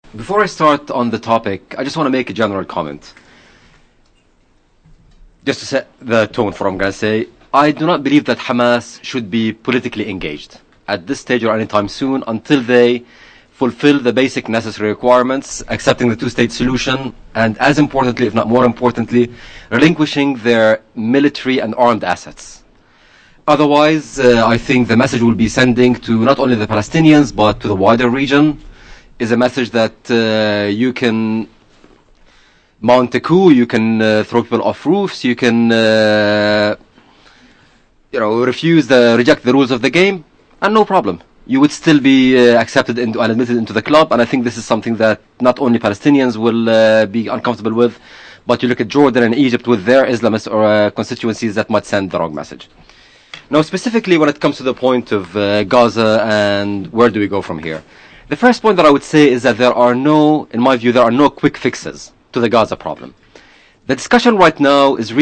Before I start on the topic, I just want to make a general comment. Just to set the tone for what I'm going to say, I do not believe that Hamas should be politically engaged at this stage or anytime soon until they fulfill the basic necessary requirements, accepting the two-state solution, and as importantly, if not more importantly, relinquishing their military and armed assets. Otherwise, I think the message we'll be sending to not only the Palestinians, but to the wider region, is a message that you can mount a coup, you can throw people off roofs, you can reject the rules of the game, and no problem. You would still be accepted and admitted into the club, and I think this is something that not only Palestinians will be uncomfortable with, but you look at Jordan and Egypt with their Islamist or constituencies that might send the wrong message. Now, specifically when it comes to the point of Gaza and where do we go from here, the first point that I would say is that in my view, there are no quick fixes to the Gaza problem. The discussion right now is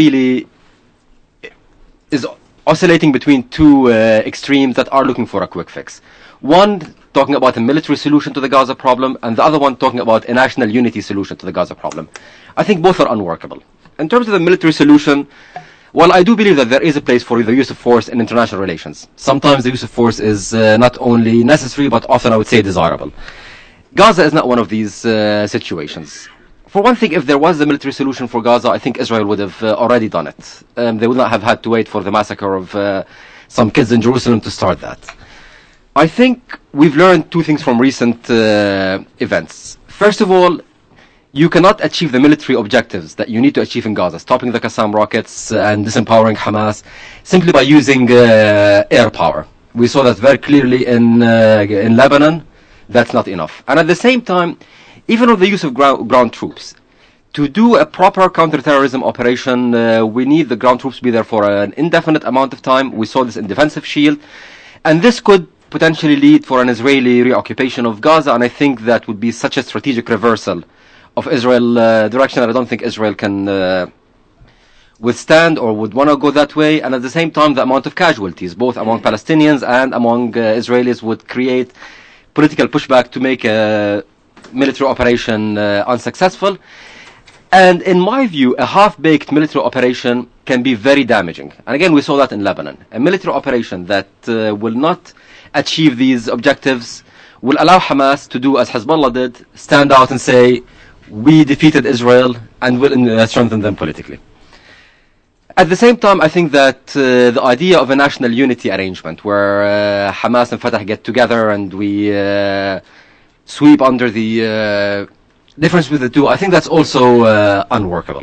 oscillating between two extremes that are looking for a quick fix. One talking about a military solution to the Gaza problem, and the other one talking about a national unity solution to the Gaza problem. I think both are unworkable. In terms of the military solution, well, I do believe that there is a place for the use of force in international relations. Sometimes the use of force is not only necessary, but often I would say desirable. Gaza is not one of these situations. For one thing, if there was a military solution for Gaza, I think Israel would have already done it. They would not have had to wait for the massacre of some kids in Jerusalem to start that. I think we've learned two things from recent events. First of all, you cannot achieve the military objectives that you need to achieve in Gaza, stopping the Qassam rockets and disempowering Hamas, simply by using air power. We saw that very clearly in Lebanon. That's not enough. And at the same time, even with the use of ground troops, to do a proper counterterrorism operation, we need the ground troops to be there for an indefinite amount of time. We saw this in Defensive Shield. And this could potentially lead for an Israeli reoccupation of Gaza, and I think that would be such a strategic reversal of Israel direction that I don't think Israel can withstand or would want to go that way. And at the same time, the amount of casualties, both among Palestinians and among Israelis, would create political pushback to make a military operation unsuccessful. And in my view, a half-baked military operation can be very damaging. And again, we saw that in Lebanon. A military operation that will not achieve these objectives will allow Hamas to do as Hezbollah did, stand out and say, we defeated Israel and will strengthen them politically. At the same time, I think that the idea of a national unity arrangement where Hamas and Fatah get together and we sweep under the difference with the two, I think that's also unworkable.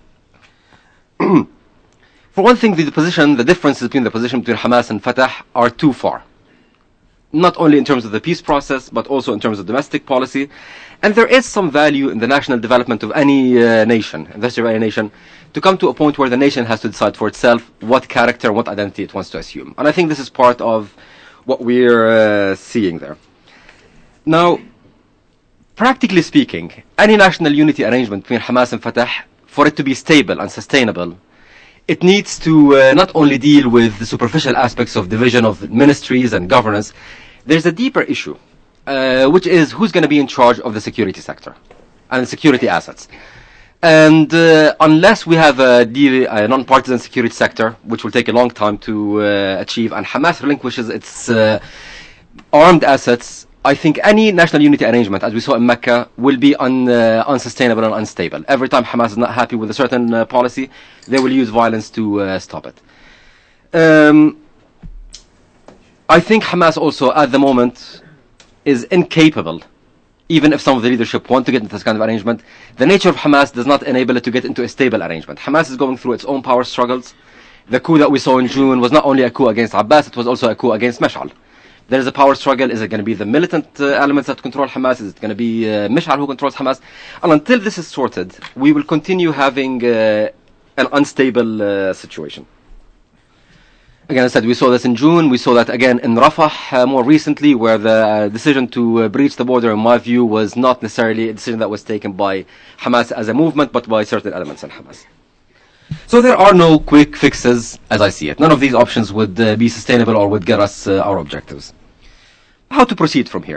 For one thing, the differences between the position between Hamas and Fatah are too far. Not only in terms of the peace process, but also in terms of domestic policy. And there is some value in the national development of any nation, in the history of any nation, to come to a point where the nation has to decide for itself what character, what identity it wants to assume. And I think this is part of what we're seeing there. Now, practically speaking, any national unity arrangement between Hamas and Fatah, for it to be stable and sustainable, it needs to not only deal with the superficial aspects of division of ministries and governance. There's a deeper issue, which is who's going to be in charge of the security sector and security assets. And unless we have a non-partisan security sector, which will take a long time to achieve, and Hamas relinquishes its armed assets, I think any national unity arrangement, as we saw in Mecca, will be unsustainable and unstable. Every time Hamas is not happy with a certain policy, they will use violence to stop it. I think Hamas also, at the moment, is incapable, even if some of the leadership want to get into this kind of arrangement. The nature of Hamas does not enable it to get into a stable arrangement. Hamas is going through its own power struggles. The coup that we saw in June was not only a coup against Abbas, it was also a coup against Mash'al. There is a power struggle. Is it going to be the militant elements that control Hamas? Is it going to be Mish'al who controls Hamas? And until this is sorted, we will continue having an unstable situation. Again, as I said, we saw this in June. We saw that again in Rafah more recently, where the decision to breach the border, in my view, was not necessarily a decision that was taken by Hamas as a movement, but by certain elements in Hamas. So there are no quick fixes, as I see it. None of these options would be sustainable or would get us our objectives. How to proceed from here?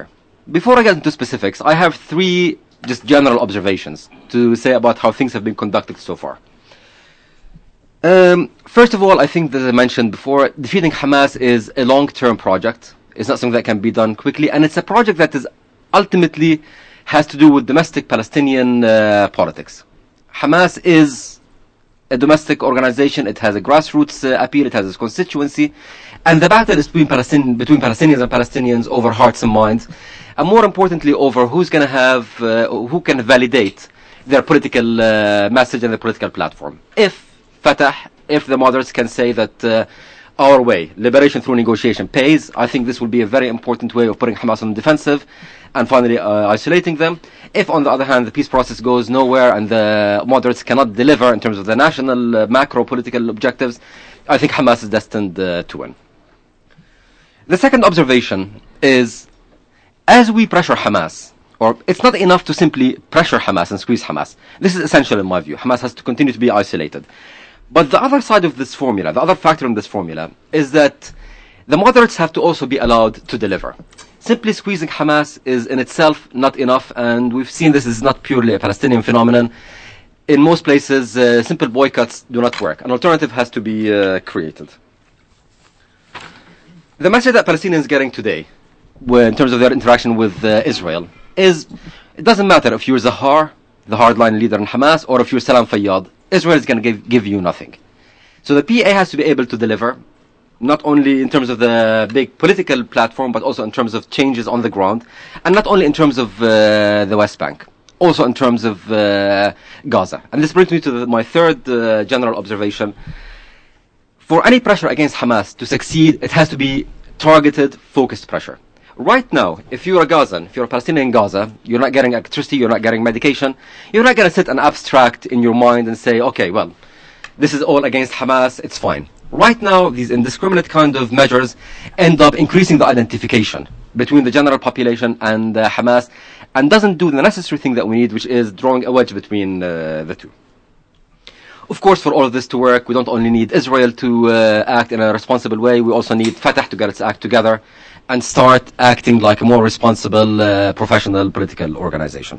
before I get into specifics, I have three just general observations to say about how things have been conducted so far. First of all, I think, as I mentioned before, defeating Hamas is a long-term project. It's not something that can be done quickly, and it's a project that is ultimately has to do with domestic Palestinian politics. Hamas is a domestic organization. It has a grassroots appeal. It has its constituency, and the battle is between Palestinians and Palestinians over hearts and minds, and more importantly, over who's going to have who can validate their political message and their political platform. If Fatah, if the moderates can say that our way, liberation through negotiation, pays, I think this will be a very important way of putting Hamas on the defensive and finally isolating them. If, on the other hand, the peace process goes nowhere and the moderates cannot deliver in terms of the national macro political objectives, I think Hamas is destined to win. The second observation is, as we pressure Hamas, or it's not enough to simply pressure Hamas and squeeze Hamas. This is essential in my view. Hamas has to continue to be isolated. But the other side of this formula, the other factor in this formula, is that the moderates have to also be allowed to deliver. Simply squeezing Hamas is in itself not enough, and we've seen this is not purely a Palestinian phenomenon. In most places, simple boycotts do not work. An alternative has to be created. The message that Palestinians are getting today, in terms of their interaction with Israel, is it doesn't matter if you're Zahar, the hardline leader in Hamas, or if you're Salam Fayyad. Israel is going to give you nothing. So the PA has to be able to deliver, not only in terms of the big political platform, but also in terms of changes on the ground, and not only in terms of the West Bank, also in terms of Gaza. And this brings me to my third general observation. For any pressure against Hamas to succeed, it has to be targeted, focused pressure. Right now, if you're a Gazan, if you're a Palestinian in Gaza, you're not getting electricity, you're not getting medication, you're not going to sit and abstract in your mind and say, okay, well, this is all against Hamas, it's fine. Right now, these indiscriminate kind of measures end up increasing the identification between the general population and Hamas, and doesn't do the necessary thing that we need, which is drawing a wedge between the two. Of course, for all of this to work, we don't only need Israel to act in a responsible way, we also need Fatah to get its act together and start acting like a more responsible, professional political organization.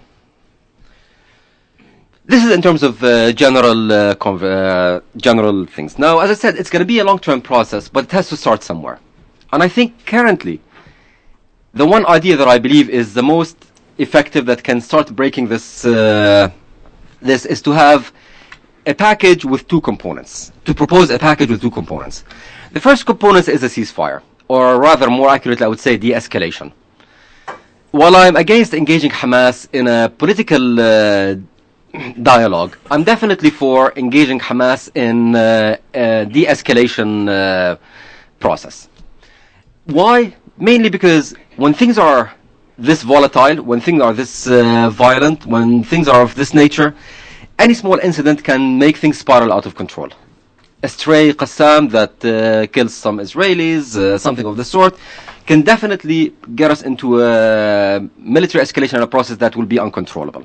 This is in terms of general things. Now, as I said, it's going to be a long-term process, but it has to start somewhere. And I think currently, the one idea that I believe is the most effective that can start breaking this is to have a package with two components. To propose a package with two components. The first component is a ceasefire, or rather, more accurately, I would say de-escalation. While I'm against engaging Hamas in a political dialogue, I'm definitely for engaging Hamas in a de-escalation process. Why? Mainly because when things are this volatile, when things are this violent, when things are of this nature, any small incident can make things spiral out of control. A stray Qassam that kills some Israelis, something of the sort, can definitely get us into a military escalation and a process that will be uncontrollable.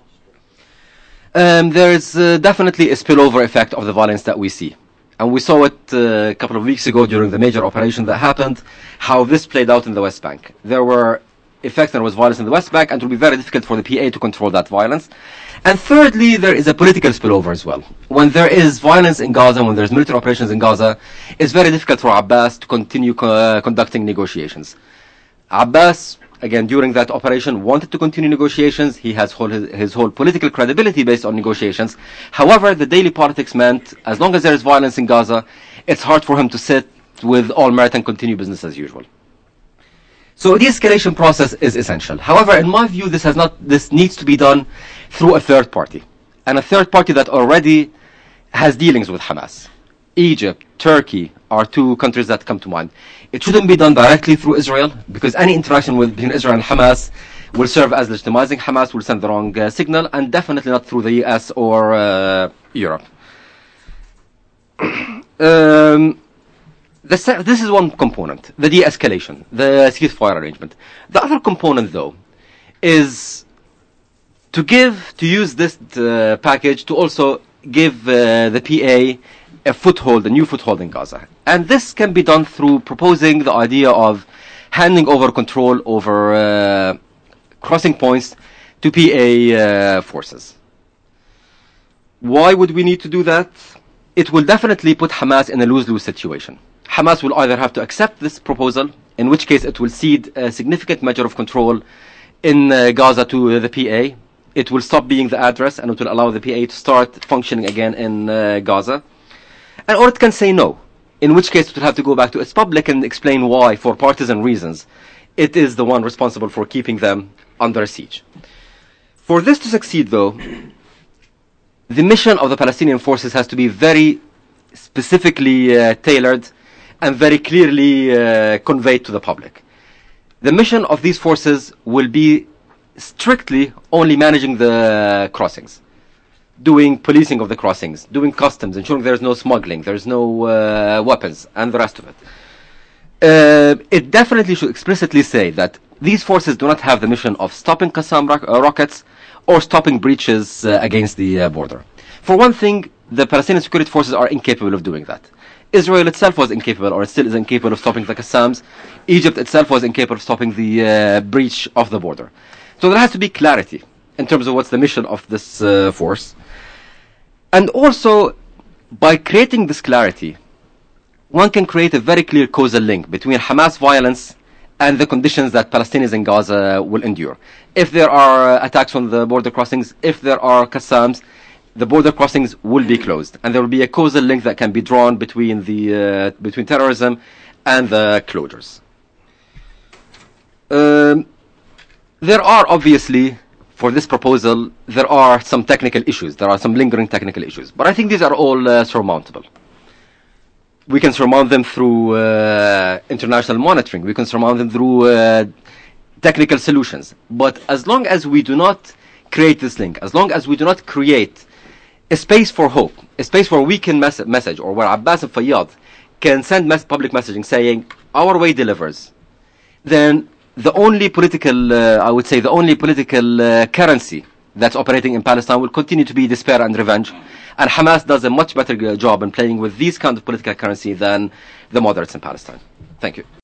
There is definitely a spillover effect of the violence that we see. And we saw it a couple of weeks ago during the major operation that happened, how this played out in the West Bank. There were effects, there was violence in the West Bank, and it will be very difficult for the PA to control that violence. And thirdly, there is a political spillover as well. When there is violence in Gaza, when there's military operations in Gaza, it's very difficult for Abbas to continue conducting negotiations. Abbas, again, during that operation, wanted to continue negotiations. He has his whole political credibility based on negotiations. However, the daily politics meant, as long as there is violence in Gaza, it's hard for him to sit with all merit and continue business as usual. So the escalation process is essential. However, in my view, this needs to be done through a third party. And a third party that already has dealings with Hamas. Egypt, Turkey are two countries that come to mind. It shouldn't be done directly through Israel, because any interaction between Israel and Hamas will serve as legitimizing Hamas, will send the wrong signal, and definitely not through the US or Europe. This is one component, the de-escalation, the ceasefire arrangement. The other component, though, is to use this package to also give the PA a new foothold in Gaza. And this can be done through proposing the idea of handing over control over crossing points to PA forces. Why would we need to do that? It will definitely put Hamas in a lose-lose situation. Hamas will either have to accept this proposal, in which case it will cede a significant measure of control in Gaza to the PA. It will stop being the address, and it will allow the PA to start functioning again in Gaza. Or it can say no, in which case it will have to go back to its public and explain why, for partisan reasons, it is the one responsible for keeping them under siege. For this to succeed, though, the mission of the Palestinian forces has to be very specifically tailored and very clearly conveyed to the public. The mission of these forces will be strictly only managing the crossings, doing policing of the crossings, doing customs, ensuring there's no smuggling, there's no weapons, and the rest of it. It definitely should explicitly say that these forces do not have the mission of stopping Qassam rockets or stopping breaches against the border. For one thing, the Palestinian security forces are incapable of doing that. Israel itself was incapable, or still is incapable of stopping the Qassams. Egypt itself was incapable of stopping the breach of the border. So there has to be clarity in terms of what's the mission of this force. And also, by creating this clarity, one can create a very clear causal link between Hamas violence and the conditions that Palestinians in Gaza will endure. If there are attacks on the border crossings, if there are Qassams, the border crossings will be closed, and there will be a causal link that can be drawn between the between terrorism and the closures. There are obviously, for this proposal, there are some technical issues. There are some lingering technical issues, but I think these are all surmountable. We can surmount them through international monitoring. We can surmount them through technical solutions. But as long as we do not create this link, as long as we do not create a space for hope, a space where we can message, or where Abbas and Fayyad can send public messaging saying, our way delivers, then the only political, I would say, the only political currency that's operating in Palestine will continue to be despair and revenge. And Hamas does a much better job in playing with these kind of political currency than the moderates in Palestine. Thank you.